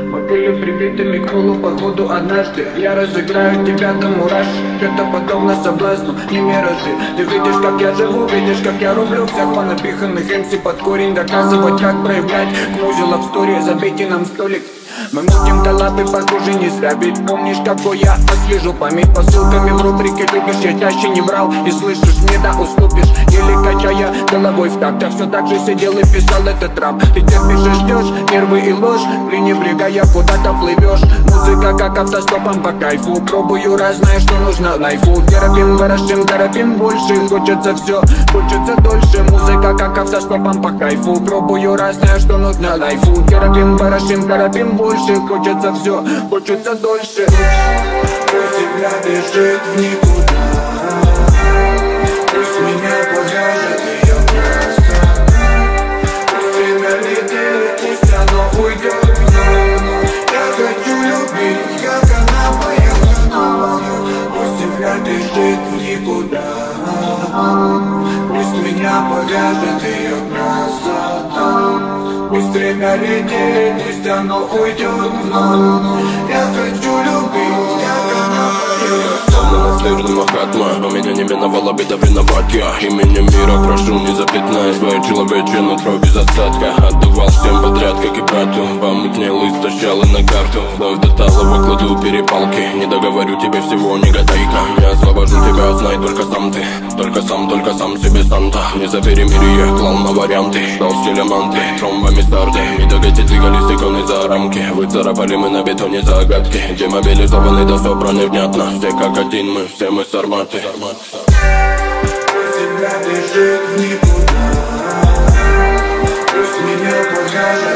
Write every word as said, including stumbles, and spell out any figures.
Были прибитыми к полу походу однажды. Я разыграю тебя до мураш. Это подобно соблазну, не миражи. Ты видишь, как я живу, видишь, как я рублю всех понапиханных эм си под корень. Доказывать, как проявлять к музе лавстори. Забейте нам столик. Мы мутим коллабы, похоже, не зря. Ведь помнишь, какой я освежу память по ссылками в рубрике «Любишь», я чаще не врал. И слышишь, мне да уступишь. Или качая головой в такт. Я все так же сидел и писал этот рап. Ты терпишь и ждешь нервы и ложь, пренебрегая куда-то плывешь. Музыка как автостопом по кайфу. Пробую разное, что нужно лайфу. Терапим, ворошим, торопим больше. Хочется все, хочется дольше. Музыка как автостопом по кайфу. Пробую разное, что нужно лайфу. Терапим, ворошим, торопим больше. Хочется все, хочется дольше. Пусть земля бежит в никуда. Пусть меня повяжет ее красота. Пусть время летит, пусть оно уйдет вновь. Я хочу любить, как она поет снова. Пусть земля бежит в никуда. Пусть меня повяжет ее красота. Пусть время летит, пусть оно уйдет вновь. Я хочу любить, как она поет. Наследный Махатма, у меня не миновала беда виноват я. Именем мира прошу, не запятнай свое человечье нутро без остатка. Отдавал всем подряд, как и брату. Помутнел, истощал и на карту. Вновь до талого кладу перепалки. Не договорю тебе всего, не гадайка. Не освобожу тебя, знай только сам ты. Только сам, только сам себе Санта. Не за перемирие, клал на варианты. Стал стилем анты, тромбами старты. Медогати двигались иконы за рамки. Выцарапали мы на бетоне загадки. Демобилизованы, да все про невнятно. Все как один мы, все мы сарматы. Пусть земля бежит в никуда. Пусть меня покажет